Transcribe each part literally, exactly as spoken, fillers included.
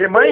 mãe?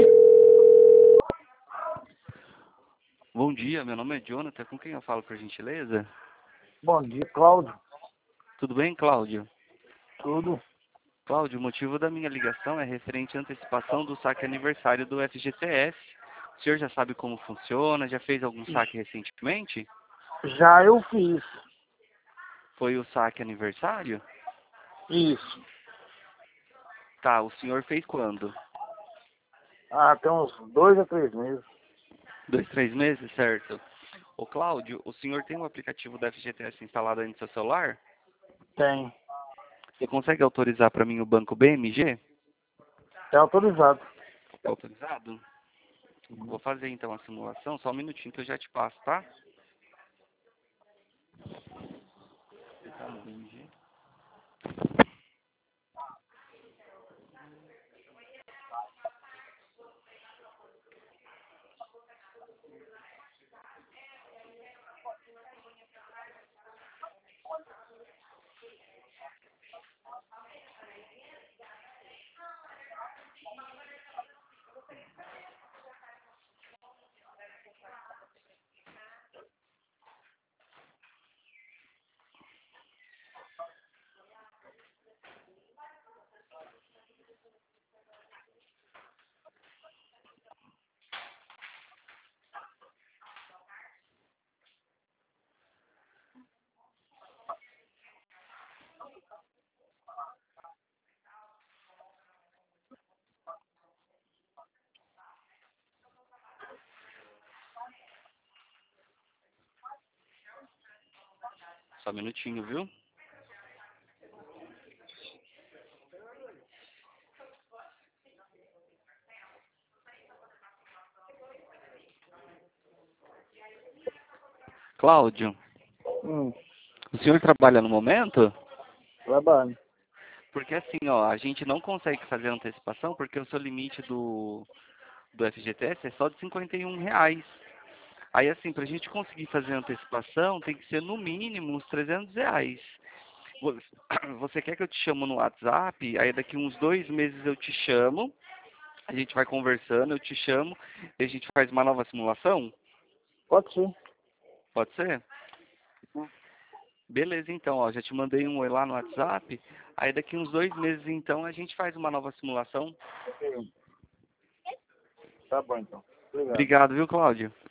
Bom dia, meu nome é Jonathan. Com quem eu falo, por gentileza? Bom dia, Cláudio. Tudo bem, Cláudio? Tudo? Cláudio, o motivo da minha ligação é referente à antecipação do saque aniversário do F G T S. O senhor já sabe como funciona? Já fez algum saque recentemente? Já eu fiz. Foi o saque aniversário? Isso. Tá, o senhor fez quando? Ah, tem uns dois a três meses. Dois, três meses, certo? Ô, Cláudio, o senhor tem o aplicativo da F G T S instalado aí no seu celular? Tem. Você consegue autorizar para mim o banco B M G? É autorizado. Tá autorizado? Vou fazer então a simulação, só um minutinho que eu já te passo, tá? Você tá no B M G? Só um minutinho, viu? Cláudio, Hum, o senhor trabalha no momento? trabalho. Porque assim, ó, a gente não consegue fazer antecipação porque o seu limite do, do F G T S é só de cinquenta e um reais. Aí assim, pra gente conseguir fazer antecipação tem que ser no mínimo uns trezentos reais. Vo- Você quer que eu te chamo no WhatsApp? Aí daqui uns dois meses eu te chamo, a gente vai conversando, eu te chamo e a gente faz uma nova simulação? Pode ser. Pode ser? Beleza, então, ó, já te mandei um oi lá no WhatsApp. Aí daqui uns dois meses, então, a gente faz uma nova simulação. Sim. Tá bom, então. Obrigado. Obrigado, viu, Cláudio?